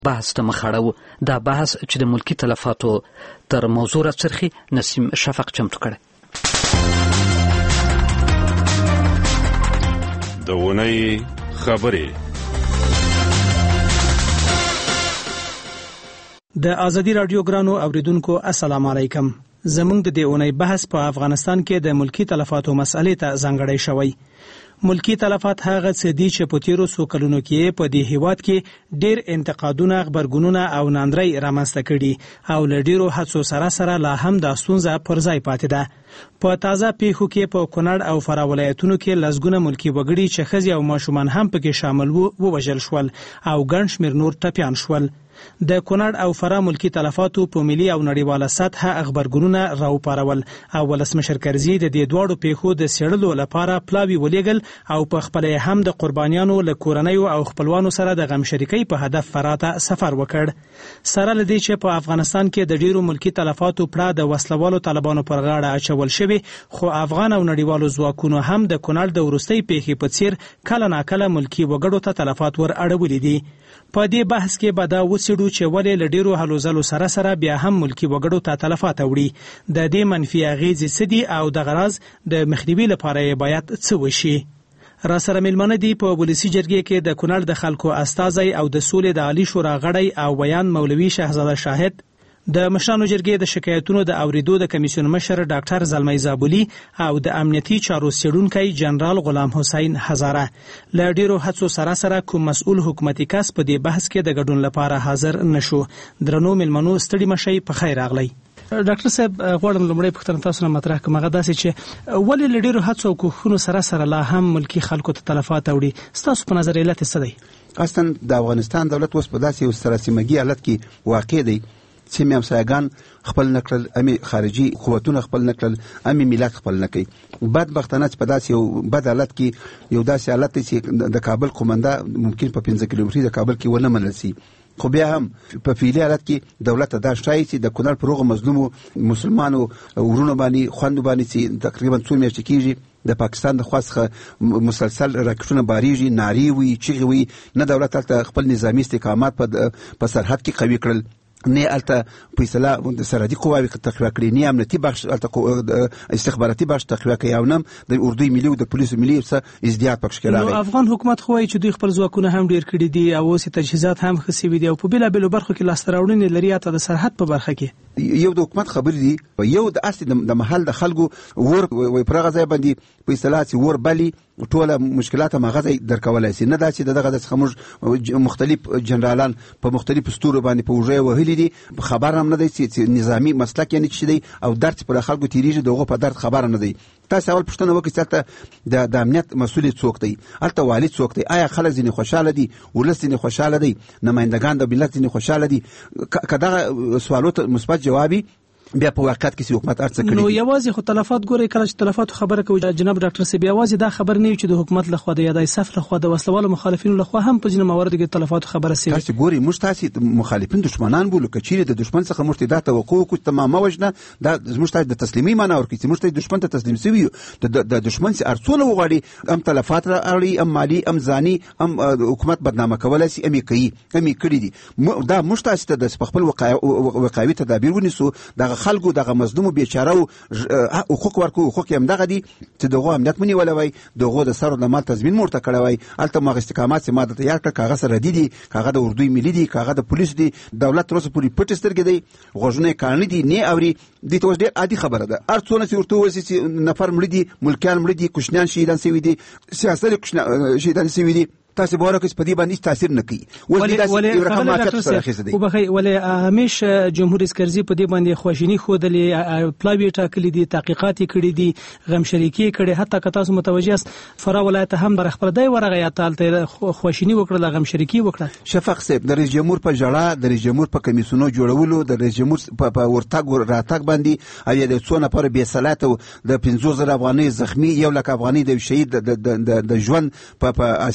بحث ته مخ اړوو. دا بحث چې د ملکی تلفاتو تر موضوع راڅرخي نسیم شفق چمتو کړی. د اونۍ خبرې. د ازادي رادیو ګرانو اوریدونکو السلام علیکم. زموږ د دې اونۍ بحث په افغانستان کې د ملکی تلفاتو مسئلې ته ځانګړی شوی. ملکی تلفات هغه څه دي چې په تیرو څو کلونو کې په دې هیواد کې ډېر انتقادونه، خبرګونونه او ناندرۍ رامنځته کړي او له ډېرو هڅو سره لا هم دا ستونزه پر ځای پاتې ده. په تازه پیښو کې په کونړ او فراه ولایتونو کې لسګونه ملکی وګړي چې ښځې او ماشومان هم پکې شامل وو ووژل شول او ګڼ شمېر نور ټپیان شول. د کونړ او فراه ملکی تلفاتو په ملي او نړیواله سطحه خبرګونونه راوپارول او ولسمشر کرزي د دې دواړو پیښو د څېړلو لپاره پلاوي ولېږل او په خپل هم د قربانیانو له کورنیو او خپلوانو سره د غم شریکۍ په هدف فراته سفر وکړ. سره له دې چې په افغانستان کې د ډیرو ملکی تلفاتو پړه د وسلوالو طالبانو پر غاړه اچول شوی، خو افغان او نړیوالو ځواکونو هم د کونړ د وروستۍ پیښې په څیر کله ناکله ملکی وګړو ته تلفات ور اړولي دي. په دې بحث کې به دا وڅېړو چې ولې له ډیرو هلو ځلو سره بیا هم ملکی وګړو ته تلفات اوړي، د دې منفي اغیزې څه دي او د غرض د مخنیوي لپاره یې باید څه وشي. را سره مېلمانه دي په ولسي جرګې کې د کونړ د خلکو استازی او د سولې د عالی شورا غړی او ویان مولوي شهزاده شاهد، د مشرانو جرګې د شکایتونو د اوریدو د کمیسیون مشر ډاکټر زلمی زابولي او د امنیتي چارو څېړونکی جنرال غلام حسین هزاره. له ډیرو هڅو سره کوم مسؤل حکومتي کس په دې بحث کې د ګډون لپاره حاضر نشو. درنو مېلمنو ستړي مشئ، په خیر راغلی. ډاکټر صاحب، غواړم لومړی پوښتنه تاسو نه مطرح کړم، هغه داسې چې ولې له ډیرو هڅو او کوښښونو سره لا هم ملکی خلکو ته تلفات اوړي؟ ستاسو په نظر علت څه دی؟ اصلا د افغانستان دولت اوس په داسې یو سراسیمګي حالت کې واقع دی چې همسایګان خپل نکړل، امي خارجي قوتونه خپل نکړل، امي ملت خپل نکړي. بدبختانه په داسې یو بد حالت کې یو داسې حالت چې د کابل قومنده ممکن په 15 کیلومتري د کابل کې ونه منل شي، خو بیا هم په فعلي حالت کې دولت دا شای چې د کونړ پر هغو مظلومو مسلمانو ورونو باندې خویندو باندې چې تقریبا 2 میاشتې کېږي د پاکستان د خوا څخه مسلسل راکټونه باریږي، نارې وي، چغې وي، نه دولت هلته خپل نظامي استحکامات په سرحد کې قوي کړل، نه الته فیصله د سرحدي قواوی تقویه کړي، نه امنیتي بخش الته استخباراتي بخش تقویه کوي، او نه د اردوی ملي او د پولیسو ملي څه ازدیاد پکښ کې راغی. افغان حکومت خو چې دوی خپل ځواکونه هم ډیر کړي دي او اوس تجهیزات هم ښه سوي دي او په بېلابېلو برخو کې لاسته راوړنې لري، حتی د سرحد په برخه کې. یو د حکومت خبرې دي، یو د اصلي د محل د خلکو ور پر هغه ځای باندې په اصطلاح چې ور بلي ټوله مشکلات هغه ځای درکولای شي، نه دا چې دغه څخه موږ مختلف جنرالان په مختلفو ستورو باندې په وژې وهلي دي، خبر هم نه دی چې نظامی مسلک یعنی څه دی او درد پر خلکو تیریږي، دغه په درد خبر نه دی. تاسو اول پوښتنه وکړئ چې د امنیت مسؤل څوک دی، الته والي څوک دی، آیا خلک ځینې خوشاله دي، ولس ځینې خوشاله دی، نمائندگان د ملت ځینې خوشاله دي؟ که دغه سوالو ته مثبت جوابي بیا په واقعیت کې حکومت ارڅ کړي. نو یوازې خو تلفات ګوري، کله چې تلفات خبره کوي جناب ډاکټر صاحب، یوازې دا خبر نه وي چې د حکومت لخوا د یادای صف لخوا د وسلوالو مخالفینو لخوا هم په ځینو موارد کې تلفات خبره سي. تاسو ګوري موږ تاسو مخالفین دشمنان بولو، کچېره د دشمن څخه موږ ته دا توقع وکړو تمامه وجنه دا موږ ته د تسلیمي معنا ورکړي چې موږ ته دشمن ته تسلیم سوي، د دشمن سي ارڅونه وغواړي ام تلفات راړي، ام مالی، ام ځاني، ام حکومت بدنامه کولای سي، امي کوي، امي کړی دي. دا موږ تاسو ته د خپل وقایوي تدابیر ونیسو، دغه خلکو دغه مظلوم بیچاره حقوق ورکو، حقوق هم دغه دي چې دغه امنیت منی ولوي، دغه د سر د مال تضمین مرته کړوي، الته مغ استقامت چې ماده تیار کړ، کاغذ ردی دي، کاغذ د اردوی ملي دي، کاغذ د پولیس دي، دولت تر اوسه پوری پټ سترګې دی، غوښنه کارنی دي، نه اوري دي. ته ډېر عادي خبره ده، ارڅونه چې ورته وسی چې نفر مړي دي، ملکیان مړي دي، کوشنیان شهیدان سوي دي، سیاسي شهیدان سوي دي، تاسو به ورکه په دې باندې تاثیر نه کوي. ولې یو رقم ماکت سره خېزه دي وبخي ولې همیش جمهور رئیس کرزي په دې باندې خواشینی خودلې پلاوی ټاکلي دي، تحقیقات کړي دي، غم شریکی کړي، حتی که تاسو متوجه است فرا ولایت هم در خبر دی ورغه یا تالته خواشینی وکړه، غم شریکی وکړه. شفق صاحب د رئیس جمهور په جړه، د رئیس جمهور په کمیسیونو جوړولو، د رئیس جمهور په ورتګ راتګ باندې او د څو نفر بې صلاته د 50,000 افغانۍ زخمی، 1 لک افغانۍ د شهید د ژوند په اساغه پیسې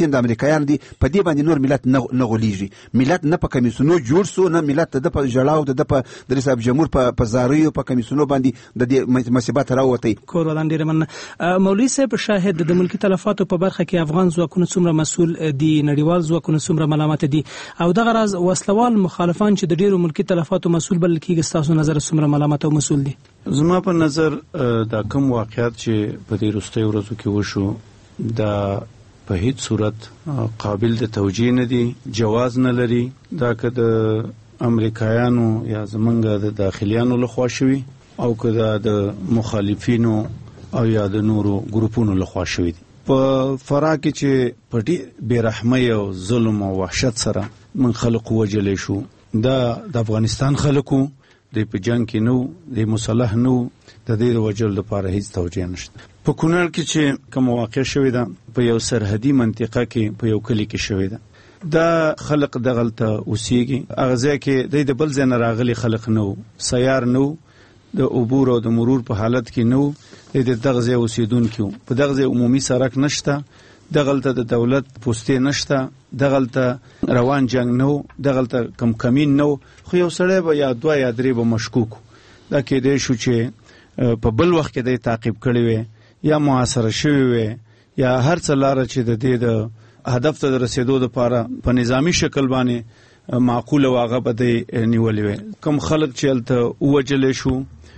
روسي د امریکایانو دي په دې باندې نور ملت نه غولېږي. ملت نه په کمیسونو جوړ سو، نه ملت د په جړاو د رئیس جمهور په زاریو په کمیسونو باندې د دې مصیبت راوتی. کور ولان ډیر من مولوی صاحب شاهد د ملکی تلفاتو په برخه کې افغان ځواکونه څومره مسؤل دي، نړیوال ځواکونه څومره ملامت دي، او دغه راز وسلوال مخالفان چې د ډیرو ملکی تلفاتو مسؤل بلل کېږي، تاسو نظر څومره ملامت او مسؤل دي؟ زما په نظر دا کوم واقعیت چې په دې وروستیو ورځو کې وشو دا په هیڅ صورت قابل د توجیه نه دي، جواز نه لري. دا که د امریکایانو یا زمونږ د داخلیانو لخوا شوي او که د مخالفینو او یا د نورو ګروپونو لخوا شوي دي. په فرا کې چې په ډېر بېرحمۍ او ظلم او وحشت سره من خلق وجلې شو، دا د افغانستان خلکو د په جنگ کې نو د مصالح نو د دې وجل لپاره هیڅ توجیه نشته. په کونړ کې چې کوم واقع شوی ده په یو سرحدي منطقه کې په یو کلی کې شوی ده، دا خلق دغلته اوسېږي، هغه ځای کې د بل ځای نه راغلي خلق نو، سیار نو، د عبور او د مرور په حالت کې نو، د دغه ځای اوسېدونکي په دغه ځای عمومي سړک نشته، دغلته د دولت پوستې نشته، دغلته روان جنگ نو، دغلته کم کمین نو، خو یو سړی به یا دوه یا درې به مشکوک دا کېدای شو چې په بل وخت کې د تعقیب کړی وي یا محاصره شوی وي یا هر څه لاره چې د دې د هدف ته رسیدو لپاره په نظامی شکل باندې معقوله واغه بده نیولې وي. کم خلک چې الته وجلې شو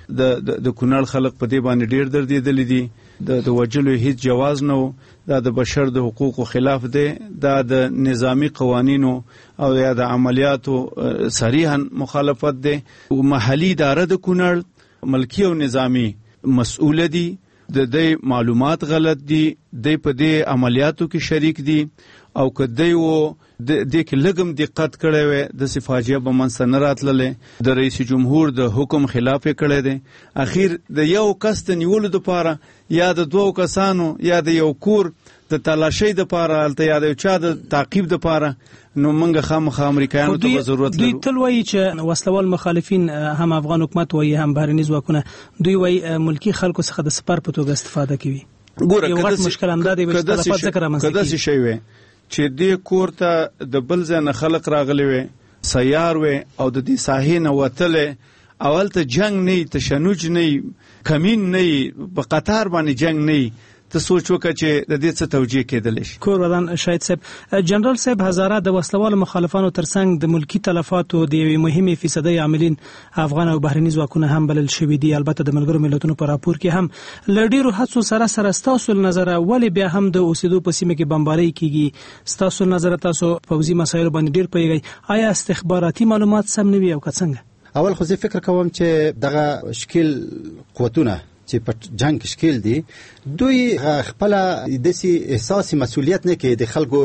د کونړ خلک په دې باندې ډیر دردېدلې دي، د وجلو هیڅ جواز نه، دا د بشر د حقوقو خلاف دی، دا د نظامی قوانینو او یا د عملیاتو صریحا مخالفت دی. او محلي اداره د کونړ ملکی او نظامی مسؤل دي، د دې معلومات غلط دي، د په دې عملیاتو کې شریک دي، او کدی وو د کې لګم دقت کړی وي د صفاجیه به منځ نه راتللې، د رئیس جمهور د حکم خلاف کړی دی. اخیر د یو کس ته نیولو دپاره یا د دوو کسانو یا د یو کور د تلاشۍ دپاره هلته یا د چا د تعقیب دپاره، نو موږ خامخا امریکایانو ته به ضرورت لرو. دوی تل وایي چې وسلوال مخالفین هم افغان حکومت وایي هم بهرني ځواکونه دوی وایي ملکی خلکو څخه د سپر په توګه استفاده کوي. یو غټ مشکل هم دا دی چې تلفات ذکر رامنځته کېږي. کداسې شی وی چې دې کور ته د بل ځای نه خلق راغلی وي، سیار وي او د دې ساحې نه وتلی، اول ته جنگ نه، تشنج نه، کمین نه، په قطار باندې جنگ نه، ته سوچ وکړه چې د دې څه توجیه کېدلی شي. کور ولان شاهد صاحب، جنرال صاحب هزاره د وسلوالو مخالفانو ترڅنګ د ملکی تلفاتو د یوې مهمې فیصدۍ عاملین افغان او بهرني ځواکونه هم بلل شوي دي. البته د ملګرو ملتونو په راپور کې هم له ډیرو هڅو سره ستاسو نظر ولې بیا هم د اوسېدو په سیمه کې بمبارۍ کیږي؟ ستاسو نظر تاسو پوځي مسایل باندې ډیر پیږي، آیا استخباراتي معلومات سم نه وي او که څنګه؟ اول خو زه فکر کوم چې دغه شکل قوتونه چې په جنگ کې شکل دي، دوی خپل داسې احساسي مسؤلیت نه کوي د خلکو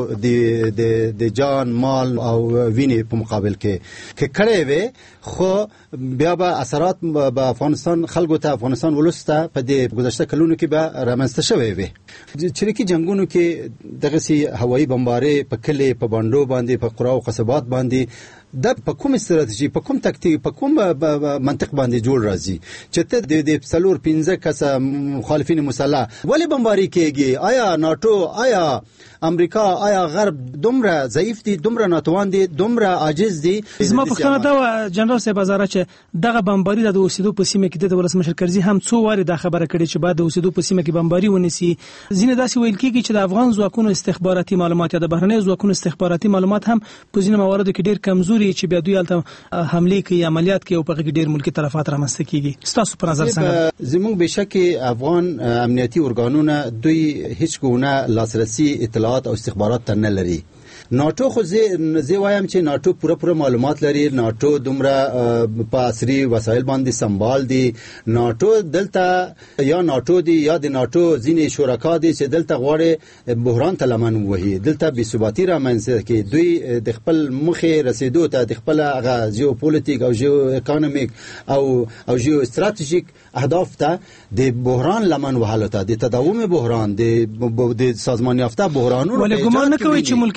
د جان مال او وینې په مقابل کې کړی وي، خو بیا به اثرات به افغانستان خلکو ته، افغانستان ولسته په دې گذشته کلونو کې به رامنځته شوی وي. چریکي جنگونو کې دغسې هوایي بمبارۍ په کلي، په بانډو باندې، په قرا او قصبات باندې، دا په کوم استراتیژي، په کوم تکتیک، په کوم منطق باندې جوړ راځي چې ته د 4-5 کسه مخالفین مسلح ولې بمباري کېږي؟ آیا ناتو، آیا امریکا، آیا غرب دومره ضعیف دي، دومره ناتوان دي، دومره عاجز دي؟ زما پوښتنه دا جنرال صاحب هزاره چې دغه بمباري د اوسېدو په سیمه کې د ولسمشر کرزي هم څو واره دا خبره کړې چې بعد د اوسېدو په سیمه کې بمباري ونیسي. ځینې داسې ویل کېږي چې د افغان ځواکونو استخباراتي معلومات یا د بهرني ځواکونو استخباراتي معلومات هم په ځینو مواردو کې ډېر کمزوري، چې بیا دوی هلته حملې کوي، عملیات کوي او په هغه کې ډېر ملکي تلفات رامنځته کېږي. ستاسو په نظر څنګه؟ زموږ بېشکې افغان امنیتي ارګانونه دوی هیڅ ګونه لاسرسي اطلاعات او استخبارات ته نه لري. ناتو خو زه وایم چې ناتو پوره معلومات لري، ناتو دومره په عصري وسایل باندې سمبال دي. ناتو دلته یا ناتو دي یا د ناتو ځینې شرکا دي چې دلته غواړي بحران ته لمن ووهي، دلته بې ثباتي رامنځته کړي. دوی د خپل مخې رسیدو ته د خپل هغه جیوپولیټیک او جیو اکانومیک او جیو استراتیژیک اهداف ته د بحران لمن وهلو ته، د تداوم بحران، د سازمان یافته بحرانونو. ولې ګمان نه کوي چې ملکی تلفات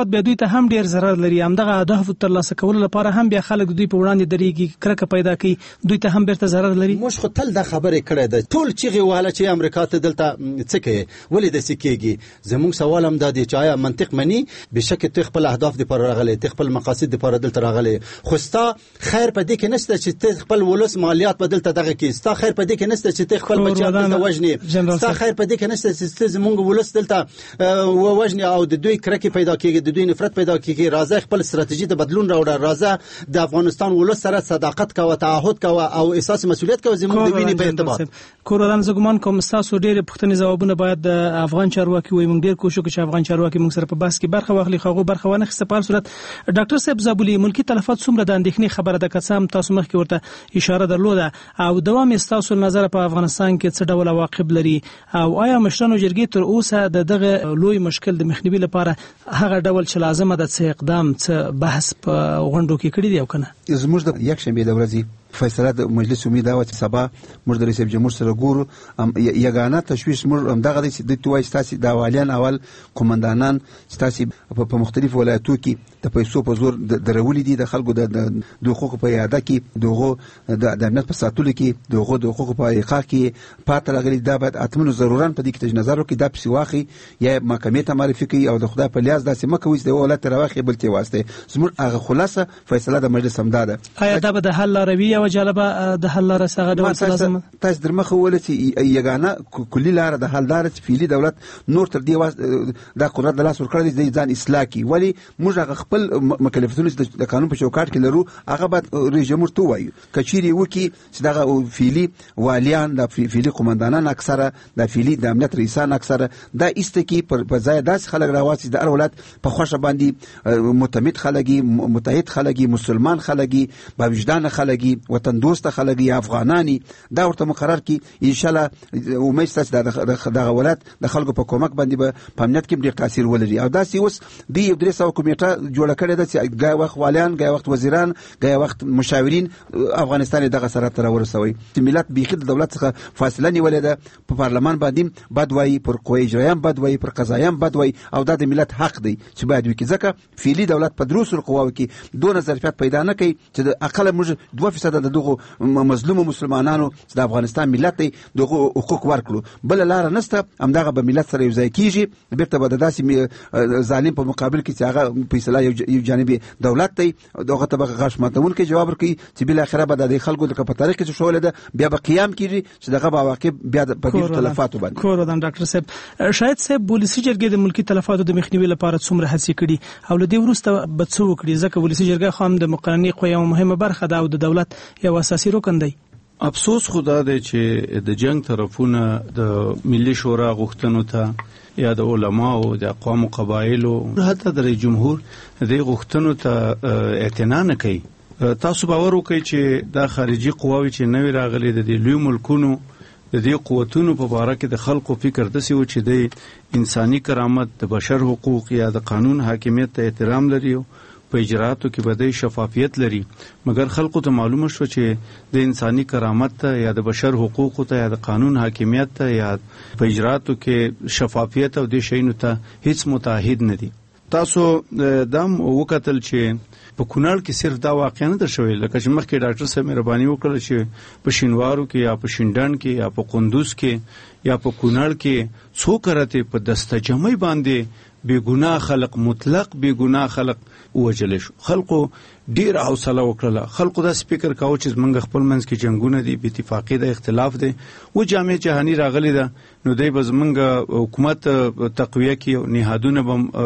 تلفات به دوی ته هم ډیر ضرر لري. همدغه اهداف ترلاسه کولو لپاره هم بیا خلک دوی په وړاندې درېږي، کرکه پیدا کوي، دوی ته هم بیرته ضرر لري. موږ خو تل دا خبره کړې ده، ټول چیغې وهله چې امریکا ته دلته څه کوي، ولې داسې کېږي. زموږ سوال هم دا دی چې آیا منطق مني؟ بشک ته خپل اهداف لپاره راغلی، ته خپل مقاصد لپاره دلته راغلی، خو ستا خیر په دې کې نشته چې ته خپل ولس مالیات په دلته دغه کې، ستا خیر په دې کې نشته چې ته خپل بچیان دلته وژنې، ستا خیر په دې کې نشته چې ته زموږ ولس دلته وژنې او د دوی کرکه پیدا کیږي، د دوی نفرت پیدا کیږي. راځه خپل ستراتیژي ته بدلون راوړه، راځه د افغانستان ولس سره صداقت کوه، تعهد کوه او احساس مسؤلیت کوه زموږ د وینې په اعتبار. کورولان زه ګمان کوم تاسو ډېر پوښتنې ځوابونه باید د افغان چارواکي وي. موږ ډېر کوشش وکړو چې افغان چارواکي موږ سره په بحث کې برخه واخلي، خو برخه ونه اخیسته. په صورت ډاکټر صاحب زابلی، ملکی تلفات څومره د اندېښنې خبره ده؟ که څه هم تاسو مخکې ورته اشاره درلوده، او دوام یې ستاسو نظر په افغانستان کې څه ډول عواقب لري، او آیا مشرانو جرګې تر اوسه دغه لوی مشکل د مخنیوي لپاره هغه ډول چې لازمه ده څه اقدام څه بحث په غونډو کې کړی دی او کنه؟ زموږ د یک شنبه د ورځې فیصله د مجلس امید او چې سبا موږ د رئیس جمهور سره ګورو. یګانه تشویش موږ همدغه د توای ستاسي د اوالیان اول قومندانان ستاسي په مختلفو ولایتونو کې د پیسو په زور درولې دي، د خلکو د حقوقو په یاده کې، دغه د امنیت په ساتلو کې، دغه د حقوقو په احقاق کې پاتې راغلي. دا باید اتمنو ضرورن په دې کې نظر وکړي، دا پسې واخی یا محکمې ته معرفي کوي او د خدای په لیاز داسې مکوي چې د ولایت راوخي بل ته واسطه. زموږ هغه خلاصه فیصله د مجلس همدا ده. آیا دا به د حل لارې او جالبه د حل لاره څنګه ډول لازم؟ تاسو درمخه ول چې یګانه کلی لاره د حل لاره چې فعلی دولت نور تر دې دا قدرت د لاس ور کړی دی ځان اصلاح کی. ولی موږ هغه خپل مکلفیتونه د قانون په چوکاټ کې لرو، هغه باید رئیس جمهور ته وایي کچيري وکي چې دغه فعلی والیان د فعلی قومندانان اکثره د فعلی د امنیت رئیسان اکثره دا استکی په ځای داس خلک راوځي د هر ولایت په خوښه باندې متمد خلګي، متحد خلګي، مسلمان خلګي، باوجدان خلګي، وطن دوست خلګي، افغانانی دا ورته مقرر کی. ان شاء الله امید ستاسو د ولایت د خلکو په کومک باندې به په امنیت کې ډیر تاثیر ولري. او دا سی اوس دی یو درې سو کمیټه جوړ کړې ده چې ګای وخت والیان، ګای وخت وزیران، ګای وخت مشاورین افغانستان دغه سره تر ورسوي چې ملت بيخي د دولت څخه فاصله نیولې ده. په پارلمان باندې بد وایي، پر قوی اجرایان بد وایي، پر قضایان بد وایي، او دا د ملت حق دی چې باید وکړي. ځکه فعلی دولت په دروسو قواو کې دونه ظرفیت پیدا نه کوي چې د اقل موږ 2% د دغه مظلوم مسلمانانو د افغانستان ملت دغه حقوق ورکړو. بل لار نشته، همدغه به ملت سره یو ځای کیږي، بیرته به داسې ظالم په مقابل کې چې هغه فیصله یو جانبي دولت دی دغه ته غاښ ماتون کې جواب ورکړي چې بل اخره به د خلکو د په تاریخ کې شوله ده بیا به قیام کیږي چې دغه واقع بیا په دې تلفاتو باندې. کورودان ډاکټر صاحب، شاید صاحب ولسی جرګې د ملکی تلفاتو د مخنیوي لپاره څومره هڅې کړي او له دې وروسته به څه وکړي؟ ځکه ولسی جرګه خو هم د مقننې قوی مهمه برخه ده او د دولت یو اساسي رکن دی. افسوس خدا دی چې د جنگ طرفونه د ملي شورا غوښتنو ته یا د علماو، د اقوام او قبایلو، حتی د رئیس جمهور د غوښتنو ته اعتنا نه کوي. تاسو باور وکړئ چې دا خارجي قواوی چې نوې راغلي د دې لوی ملکونو د دې قوتونو په اړه کې د خلکو فکر دسي و چې د انساني کرامت، د بشر حقوق یا د قانون حاکمیت ته احترام لري، په اجراتو کې به د شفافیت لري. مګر خلکو ته معلومه شو چې د انساني کرامت ته یا د بشر حقوقو ته یا د قانون حاکمیت ته یا په اجراتو کې شفافیت او د شینو ته هیڅ متعهد نه دي. تاسو دام وکتل چې په کونړ کې صرف دا واقع نه درشوي، لکه چې مخکې ډاکټر صاحب مهرباني وکړه چې په شینوارو کې یا په شینډن کې یا په قندوز کې یا په کونړ کې څوک راته په دستجمعي باندې بے گناه خلق، مطلق بے گناه خلق وجل شو. خلقو ډیر حوصله وکړه، خلقو دا فکر کاوه چې موږ خپل منځ کې جنگونه دي، بې اتفاقی ده، اختلاف ده، و جامع جهانی راغلی ده، نو دوی به زمونږ حکومت تقویه کې نهادونه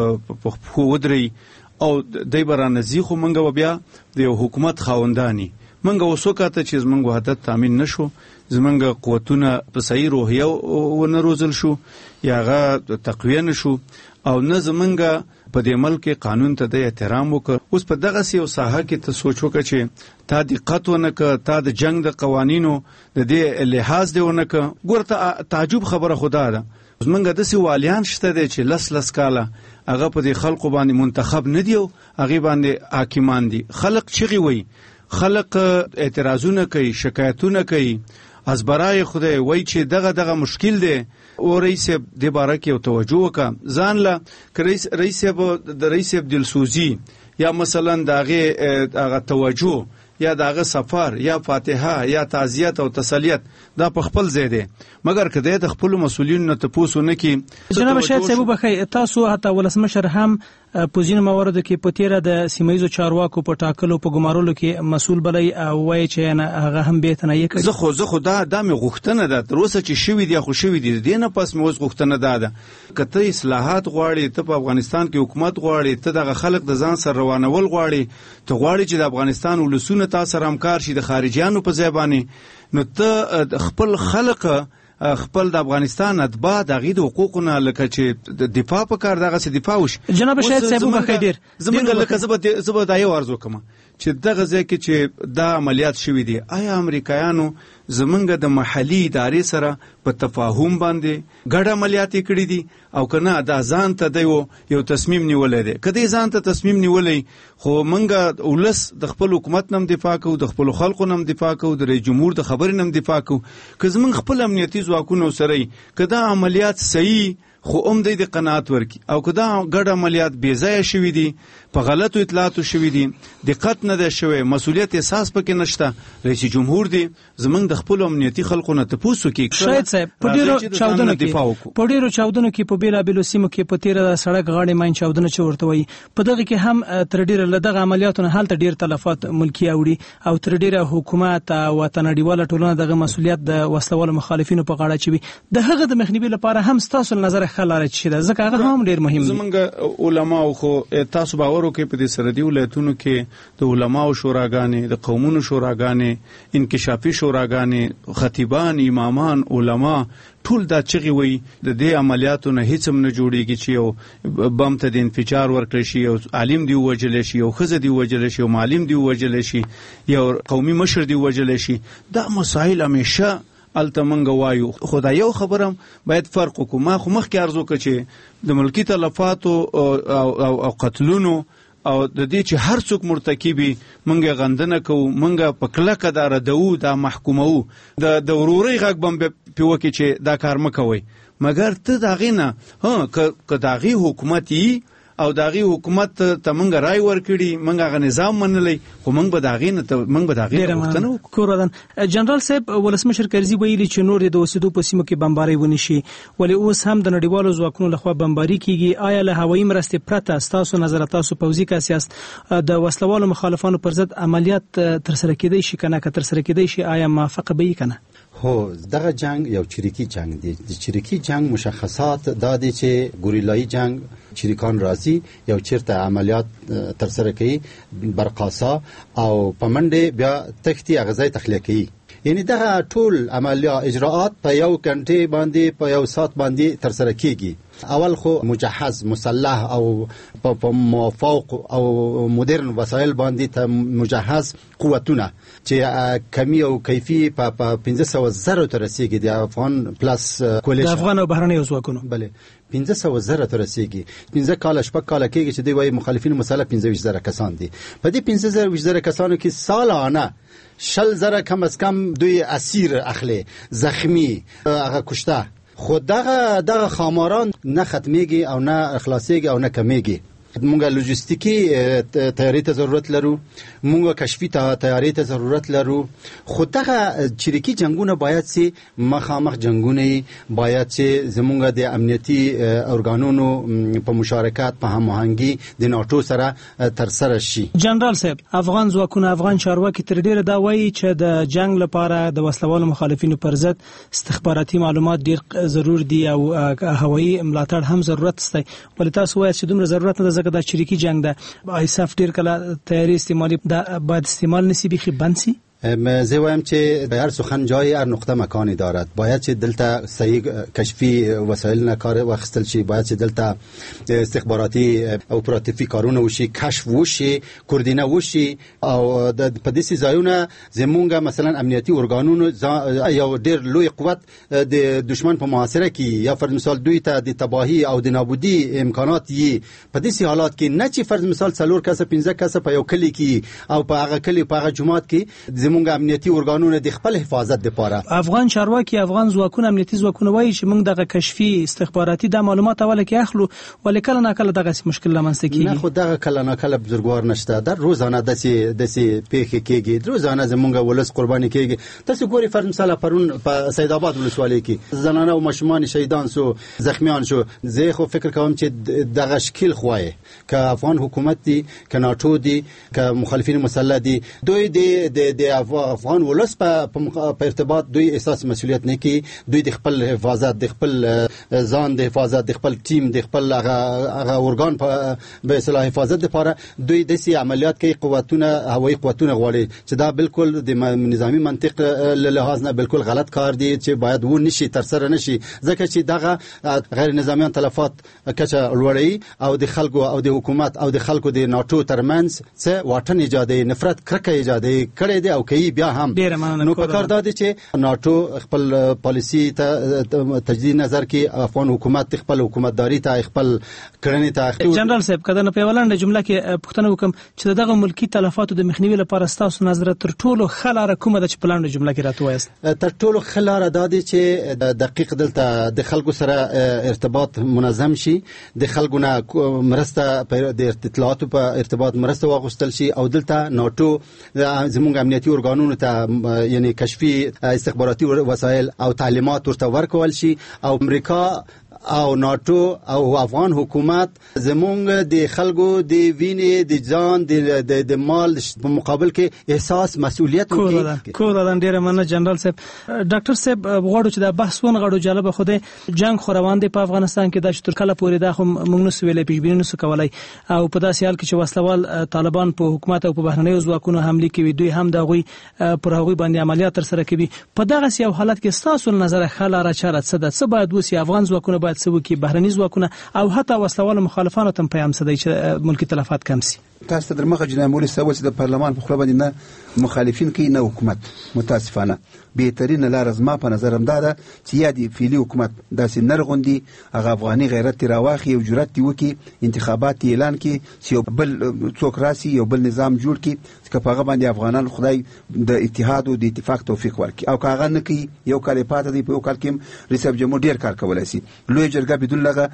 به خو ودري او دوی به رانځي، خو موږ بیا د حکومت خاوندانی موږ وسوکاته چې زمونږ وحدت تامین نشو، زمونږ قوتونه په صحیح روحیه ونه روزل شو یا هغه تقویه نشو، او نه زمونږ په دې ملک قانون ته د احترام وکړ. اوس په دغه سیو ساحه کې ته سوچ وکړه چې تا دقت ونه ک، تا د جنگ د قوانینو د دې لحاظ دی ونه ک. ګورته تعجب خبره خدا ده، زمونږ د سی والیان شته دي چې لس کاله هغه په دې خلکو باندې منتخب نه دی او هغه باندې حاکمان دي. خلق چغي وي، خلق اعتراضونه کوي، شکایتونه کوي، از برای خدای وای چې دغه مشکل دی او رئیس د باره کې توجه وکړه ځان له رئیس دلسوزي یا مثلا دغه توجه یا دغه سفر یا فاتحه یا تعزیت او تسلیت دا په خپل ځای دی مګر کله د خپل مسولینو ته پوسونه کې جناب شاید صاحب بخیر تاسو حتی ولسمشر هم په ځینو مواردو کې په تیره د سیمایي چارواکو په ټاکلو په ګمارلو کې مسول بلای او وایي چې هغه هم به تنه یې کوي زه خو دا مې غوښتنه ده تر اوسه چې شوی دی خو شوی دی دینه پس مې اوس غوښتنه ده کته اصلاحات غواړي ته په افغانستان کې حکومت غواړي ته دغه خلک د ځان سره روانول غواړي ته غواړي چې د افغانستان ولسونه تاسو سره همکار شي د خارجيانو په ځای باندې نو ته خپل خلک خپل د افغانستان اتباع د غید حقوقونه لکه چې د دفاع په کار دغه څه دفاع وش جناب شاید صاحب بخیر زمونږ لکه زبر د یو ارزو کوم چې دغه ځکه چې دا عملیات شوې دي آیا امریکایانو زمونږ د محلي ادارې سره په تفاهم باندې ګډ عملیات کړې دي او کنه دا ځان ته یو تصمیم نیولې دی کله ځان ته تصمیم نیولې خو منګه ولس د خپل حکومت نم دفاع کوو د خپل خلکو نم دفاع کوو د رئیس جمهور د خبرې نم دفاع کوو که زمونږ خپل امنیتي ځواکونو سره کدا عملیات صحیح خو د قناعت ورکی او کدا ګډ عملیات بې ځای شوې دي په غلطو اطلاعاتو شوې دي دقت نه ده شوې مسؤلیت احساس پکې نشته رئیس جمهور دی زمونږ د خپل امنیتي خلکو نه تاسو کې شاید صاحب په ډیرو چاودنو کې په بیلابیلو سیمو کې په تیره سړک غاړې ماین چاودنه چورته وي په دغه کې هم تر ډیره لدغه عملیاتونو حالت ډیر تلفات ملکی اوړي او تر ډیره حکومت او نړیواله ټولنه دغه مسؤلیت د وسلوالو مخالفینو په غاړه چوي د هغه د مخنیوي لپاره هم تاسو نظر خلاره چې دا ځکه هغه هم ډیر مهم دي زمونږ علما خو تاسو باور وکړئ په دې سردي ولایتونو کې د علماو شوراګانې د قومونو شوراګانې انکشافي شوراګانې خطیبان امامان علما ټول دا چغي وي د دې عملیاتو نه هیڅ هم نه جوړیږي چې یو بم ته د انفجار ورکړي شي یو عالم دی وجل شي یو خزه دی وجل شي یو معلم دی وجل شي یو قومي مشر دی وجل شي دا مسائل همیشه التمنګ وایو خدای یو خبرم باید فرق وکړو ما خو مخکې ارزو کړ چې د ملکی تلفاتو او قتلونو او د دې چې هر څوک مرتکبي منګه غندنه کوو منګه په کلکه دار دو دا محکومو د وروري غږ بم په وکه چې دا کار مکوي مګر ته داغینه که داغي حکومتي او داغي حکومت ته منګه رای ورکړي منګه غ نظام منلې خو منګ به داغینه ته منګ به داغینه وختنه کوردن جنرال صاحب ولسمشر کرزي ویلي چې نور د اوسېدو په سیمو کې بمباري ونی شي ولې اوس هم د نړیوالو ځواکونو لخوا بمباري کیږي آیا له هوایي مرستې پرته تاسو نظر تاسو پوځي سیاست د وسلوالو مخالفانو پر ضد عملیات تر سره کېدای شي کنه که تر سره کېدای شي آیا موافقه به کنه هو دغه جنگ یو چریکی جنگ دی د چریکی جنگ مشخصات دا دي چې ګوریلایي جنگ چریکان راځي یو چیرته عملیات تر سره کوي برقاسا او پمنډه بیا تختی اغزای تخلیه کوي یعنی دغه ټول عملیات اجراءات په یو کنټي باندې په یو سات باندې تر سره کیږي اول خو مجهز مسلح او په موافق او مدرن وسایل باندې ته مجهز قوتونه چې کمی او کیفی په 1500 تر رسیدي د افغان پلس کولیشن د افغان او بهرنۍ ځواکونو بله 1500 تر رسیدي 15 کال شپږ کال کېږي چې دی وايي مخالفین مسله 15000 کسان دي په دې 15000 کسانو کې سالانه 60,000 کم از کم دوی اسیر اخلي زخمی هغه کشته خود دغه خاماران نه ختميږي او نه اخلاصيږي او نه کمیږي مونږه لوجستیکی تیاری ته ضرورت لرو مونږه کشفي تیاری ته ضرورت لرو خو دغه چریکی جنگونه باید سي مخامخ جنگونه باید چې زمونږه د امنیتي ارګانونو په مشارکت په هماهنګي د ناتو سره تر سره شي جنرال صاحب افغان ځواکونه افغان چارواکي تر ډیره دا وایي چې د جنگ لپاره د وسلوالو مخالفینو پر ضد استخباراتي معلومات ډیر ضرور دي او هوایي ملاتړ هم ضرورت سي ولې تاسو وایي چې دومره ضرورت نه دا چریکی جنگ ده ایساف ډیر کله تیاری استعمالي دا باید استعمال نسی بخي بنسي زه وایم چې هر سخن جای هر نقطه مکانی دارد باید چې دلته صحیح کشفی وسایل نه کار واخستل شي باید چې دلته استخباراتي او اپراتیفي کارونه وشي کشف وشي کوردینه وشي او په دې ځایونه زمونږه مثلا امنیتي ارګانونو یو ډیر لوی قوت د دشمن په محاصره کې یا فرض مثال دوی ته د تباهي او د نابودي امکانات یې په دې حالات کې نه چې فرض مثال 4 کسه 15 کسه په یو کلی کې او په هغه کلی په هغه جماعت کې زمونږ امنیتي ارګانونه د خپل حفاظت لپاره افغان چارواکي افغان ځواکونه امنیتي ځواکونه وایي چې موږ دغه کشفي استخباراتي د معلومات اوله کې اخلو ولې کله ناکله دغه مشکل لمنځته کیږي نه خو دغه کله ناکله بزرګوار نشته در روزانه دسي پیښې کېږي روزانه زمونږ ولس قرباني کېږي تاسو ګوري فرض مثال پرون په سید آباد ولسوالۍ کې زنانه او ماشومان شهیدان شو زخمیان شو زه خو فکر کوم چې دغه شکل خوای ک افغان حکومت دي ک ناتو دي ک مخالفین مسلح دي دوی د افغان ولس په ارتباط دوی احساس مسؤلیت نه کوي دوی د خپل حفاظت د خپل ځان د حفاظت د خپل ټیم د خپل هغه ارګان په اصلاح حفاظت لپاره دوی د سي عملیات کوي قوتونه هوایي قوتونه غواړي چې دا بالکل د نظامی منطق له لحاظ نه بالکل غلط کار دی چې باید و نشي تر سره نشي ځکه چې دغه غیر نظامیان تلفات کچه لوړی او د خلکو او د حکومت او د خلکو د ناتو ترمنځ څه واټن ایجادي نفرت کرکه ایجادي کړي دی او کوي بیا هم نو په کار دادی چې ناتو خپل پالیسی ته تجدید نظر کې افغان حکومت خپل حکومتداري ته خپل کړنې ته جنرال صاحب کله نه په ولنده جمله کې پښتنه وکم چې دغه ملکی تلفاتو د مخنیوي لپاره تاسو نظر تر ټولو خلاره کومه د چپلانو جمله کې راته وایست تر ټولو خلاره دادی چې دقیق دلته د خلکو سره ارتباط منظم شي د خلکو نه مرسته د اطلاعاتو په ارتباط مرسته واغوستل شي او دلته ناتو زموږ امنیتي ارګانونو ته یعنی کشفي استخباراتي وسایل او تعلیمات ورته ورکول شي او امریکا او ناتو او افغان حکومت زمونږ د خلکو د وینې د ځان د مال په مقابل کې احساس مسؤلیت وکړي کوم ډیره مننه جنرال صاحب ډاکټر صاحب غواړو چې دا بحث ونغړو جالب خوده جنگ خو روان دی په افغانستان کې د شتر کله پورې دا خو موږ نو سویلې پیښبینی نو کولای او په داسې حال کې چې وسلوال طالبان په حکومت او په بهرنیو ځواکونو حمله کوي دوی هم دغوی پر هغوی باندې عملیات تر سره کوي په دغه سیاو حالت کې تاسو نظر خلاره چارت څه باید وسی افغان ځواکونه باید څه وکړي بهرني ځواکونه او حتی وسلوال مخالفانو ته پیغام څه دی چې ملکی تلفات کم شي تاسو در مخه جناب مولوی صاحب چې د پارلمان په خله باندې نه مخالفین کوي نه حکومت متاسفانه بهترین لار زما په نظر هم ده چې یا دی فعلی حکومت داسې نرغوندي هغه افغاني غیرت راواخي او جرأت وکي انتخابات اعلان کړي چې بل څوک راسي یو بل نظام جوړ کړي چې په هغه باندې افغانان خدای د اتحاد او د اتفاق توفیق ورکړي او هغه نه کوي یو کال پاتې دی په یو کال کې ریاست جمهور ډیر کار کولای شي لوی جرګه بدون لغه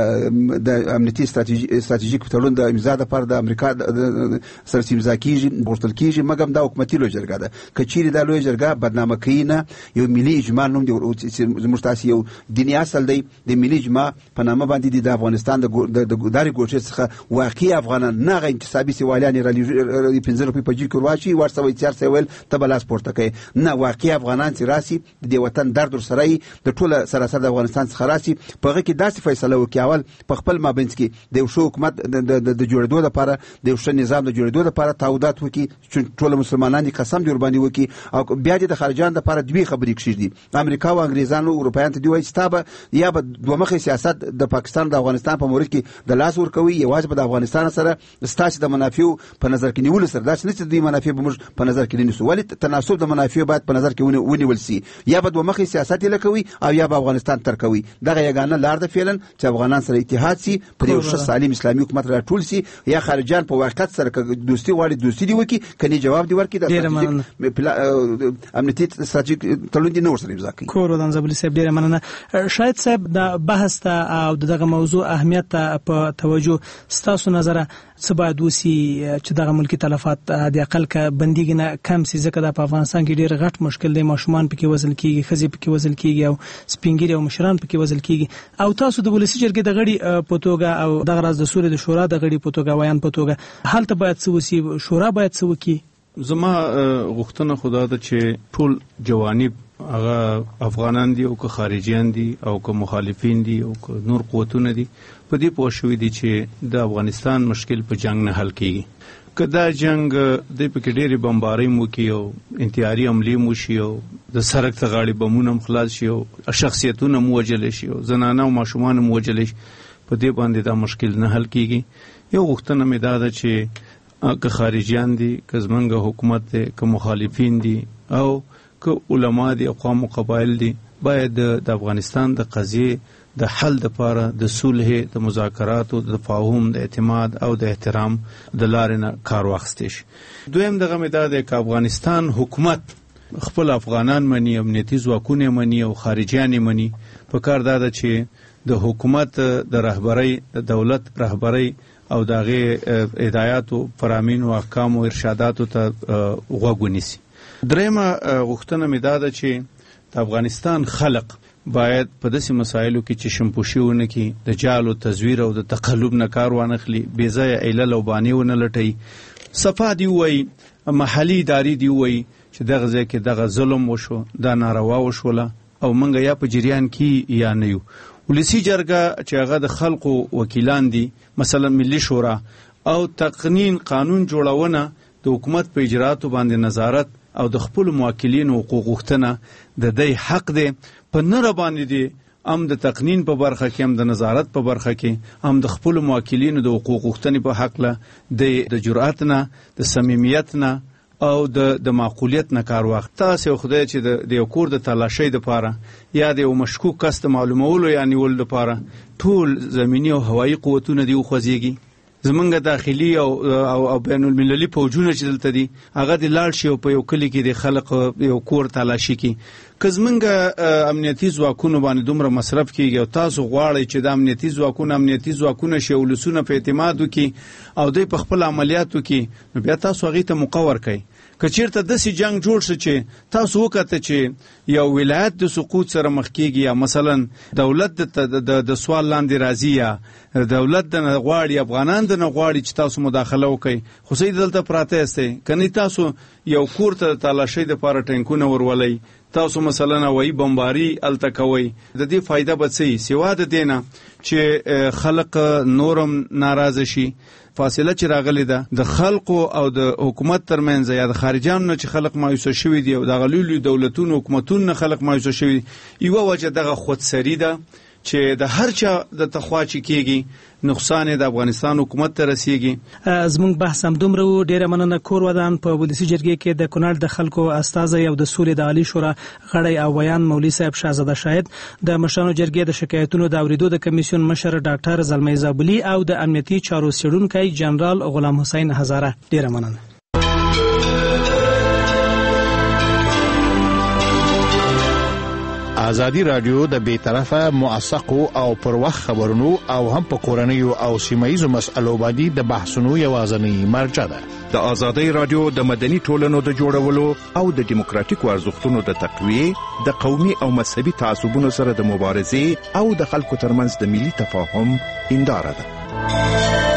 د امنیتي استراتیژیک تړون د امضا لپاره د امریکا سره امضا کیږي بورتل کیږي مګم دا حکومتي لوی جرګه ده کچېری د لوی جرګه بدنامه کینه یو ملي اجماع نوم دی زموږ تاسو یو دیني اصل دی د ملي اجماع په نامه باندې د افغانستان د داري ګوټه څخه واقعي افغانان نه غي انتصابي سیوالیان را پنځه په پجې کې ورواچي ورسوي 400 ویل ته بلاس پورته کوي نه واقعي افغانان چې راسي د وطن درد سره د ټوله سراسر د افغانستان څخه راسي په هغه کې داسې فیصله وکړي اول په خپل مابینځ کې د یو حکومت د جوړېدو لپاره د یو نظام د جوړېدو لپاره تعهدات وکړي چې ټول مسلمانان دي قسم جوړ باندې وکړي او بیا د خارجان لپاره دوی خبرې کړي امریکا او انګریزانو اروپایان ته دی وایي ستابه یا به دوه مخې سیاست د پاکستان د افغانستان په مورد کې د لاس ور کوي یوازې د افغانستان سره ستاسو د منافعو په نظر کې نیول سره داسې نه چې د منافع به موږ په نظر کې نیسو ولی تناسب د منافع باید په نظر کې ونیول شي یا به دوه مخې سیاست لکوي او یا به افغانستان تر کوي دغه یګانه لار د فعلن چې افغانان سره اتحاد شي پر یو سالم اسلامي حکومت را ټول شي یا خارجان په واقعیت سره دوستي غواړي دوستي دی وکي کني جواب دی ورکړي د امنیتي استراتیژیک تړون دی نور سره امضا کوي کورودان زبلی صاحب ډیره مننه شاید صاحب د بحث ته او دغه موضوع اهمیت ته په توجه ستاسو نظر څه باید وسی چې دغه ملکی تلفات د اقل ک بندګ نه کم سي ځکه د افغانستان کې ډیر غټ مشکل دی ماشومان پکې وزل کیږي خزي پکې وزل کیږي او سپینګری او مشران پکې وزل کیږي او تاسو د ولسی جرګې د غړي پټوګه او دغه راز د سوري د شورا د غړي پټوګه وایان پټوګه حالت باید څه وسی شورا باید څه وکي زما غوښتنه خدا ده چې ټول جوانب هغه افغانان دي او که خارجيان دي او که مخالفین دي او که نور قوتونه دي په دې پوه شوي دي چې د افغانستان مشکل په جنگ نه حل کیږي کدا جنگ د پکې ډېری بمبارۍ مو کیو انتحاري عملې مو شيو د سرک ته غاړي بمونه خلاص شيو شخصیتونه مو وجل شيو زنانه او ماشومان مو وجل شي په دې باندې دا مشکل نه حل کیږي یو غوښتنه مې ده چې که خارجيان دي که زمونږ حکومت دي که مخالفین دي او که علما دي اقوام او قبایل دي باید د افغانستان د قضیه د حل لپاره د صلح، د مذاکراتو، د تفاهم، د اعتماد او د احترام د لارې نه کار واخیستل شي. دویم دغه مې دا دی چې افغانستان حکومت خپل افغانان مني، امنیتي ځواکونه مني او خارجيان مني. په کار دا ده چې د حکومت د رهبرۍ، د دولت رهبرۍ او دغه هدایاتو، فرامین او احکام او ارشاداتو ته غوږ ونیسي. درېمه غوښتنه مې دا ده چې د افغانستان خلق باید په داسې مسایلو کې چې شمپوشي ونه کړي، د جال او تزویر او د تقلب نه کار وانخلي، بې ځایه علل او بانې ونه لټوي. صفا دی وایي، محلي ادارې دی وایي چې دغه ځای کې دغه ظلم وشو، دا ناروا وشوله او موږ یا په جریان کې یا نه یو. ولسي جرګه چې هغه د خلقو وکیلان دي، مثلا ملي شورا او تقنین قانون جوړونه، د حکومت په اجراتو باندې نظارت او د خپل موکلینو حقوق غوښتنه د دې حق دی. په نره باندې دی هم د تقنین په برخه کې، هم د نظارت په برخه کې، هم د خپل موکلینو د حقوق غوښتنې په حق له د جرأت نه، د صمیمیت نه او د معقولیت نه کار واخلي. تاسو خدای چې د یو کور د تلاشۍ لپاره یا د یو مشکوک کس ته معلومولو یا نیول لپاره ټول زمینی او هوایي قوتونه دی خوځيږي. زمونږ داخلي او بین المللي فوجونه چې دلته دي هغه د لاړ شي او په یو کلی کې د خلق یو کور تلاشي کی. که زمونږ امنیتي ځواکونه باندې دومره مصرف کیږي او تاسو غواړئ چې د امنیتي ځواکونه شي ولسونه په اعتماد وکړي او دوی په خپل عملیاتو کې، نو بیا تاسو هغې ته مقور کړئ. که چیرته داسې جنگ جوړ شي چې تاسو وکړه چې یو ولایت د سقوط سره مخ کیږي، یا مثلا دولت د سوال لاندې راځي، یا دولت د غواړي، افغانان د غواړي چې تاسو مداخله وکړئ، خو سید دلته پراته یاستئ. کني تاسو یو کور ته تلاشۍ د لپاره ټینکونه ورولئ، تاسو مثلا وایي بمباری الته کوي، د دې فائدہ به څه سوا د دینه چې خلق نورم ناراضه شي. فاصله چې راغلی ده د خلقو او د حکومت ترمنځ، یا د خارجانو نه چې خلق مایوسه شوي دي او د غلولو دولتونو حکومتونو نه خلق مایوسه شوي، یوه وجه دغه خودسری ده چې د هر چا د تخوا چې کېږي نقصان د افغانستان حکومت ته رسیږي. زموږ بحث هم دومره و. ډیره مننه. کور ودان په ولسي جرګې کې د کونړ د خلکو استازی او د سولې د عالی شورا غړی او ویان مولوي صاحب شاهزاده شاهد، د مشرانو جرګې د شکایتونو د اوریدو د کمیسیون مشر ډاکټر زلمی زابلی او د امنیتي چارو څېړونکی جنرال غلام حسین هزاره. ډیره مننه. ازادي رادیو د بیطرفه، موثقو او پر وخت خبرونو او هم په کورنیو او سیمایي مسایلو باندې د بحثونو یوازینی مرجع ده. د ازادي رادیو د مدني ټولنو د جوړولو او د دیموکراتیکو ارزښتونو د تقویې، د قومي او مذهبي تعصبونو سره د مبارزې او د خلکو ترمنځ د ملي تفاهم هنداره ده.